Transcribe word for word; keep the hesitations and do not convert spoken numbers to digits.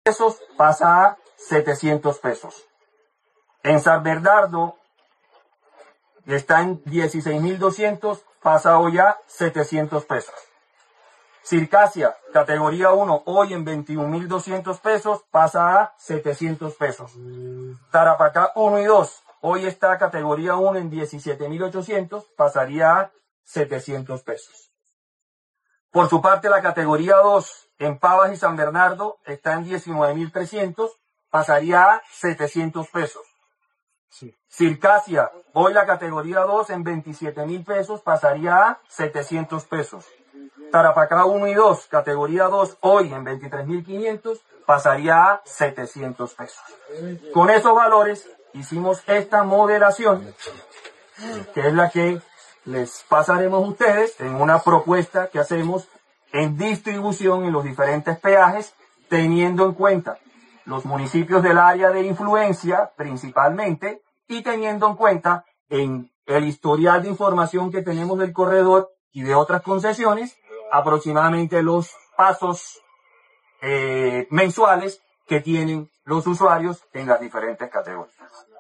pesos pasa a setecientos pesos. En San Bernardo está en dieciséis mil doscientos, pasa hoy a setecientos pesos. Circasia, categoría uno, hoy en veintiún mil doscientos pesos, pasa a setecientos pesos. Tarapacá uno y dos, hoy está categoría uno en diecisiete mil ochocientos, pasaría a setecientos pesos. Por su parte, la categoría dos en Pavas y San Bernardo está en diecinueve mil trescientos, pasaría a setecientos pesos. Sí. Circasia, hoy la categoría dos en veintisiete mil pesos, pasaría a setecientos pesos. Tarapacá uno y dos, categoría dos, hoy en veintitrés mil quinientos, pasaría a setecientos pesos. Con esos valores hicimos esta modelación, que es la que les pasaremos a ustedes en una propuesta que hacemos en distribución en los diferentes peajes, teniendo en cuenta los municipios del área de influencia principalmente y teniendo en cuenta en el historial de información que tenemos del corredor y de otras concesiones, aproximadamente los pasos eh, mensuales que tienen los usuarios en las diferentes categorías.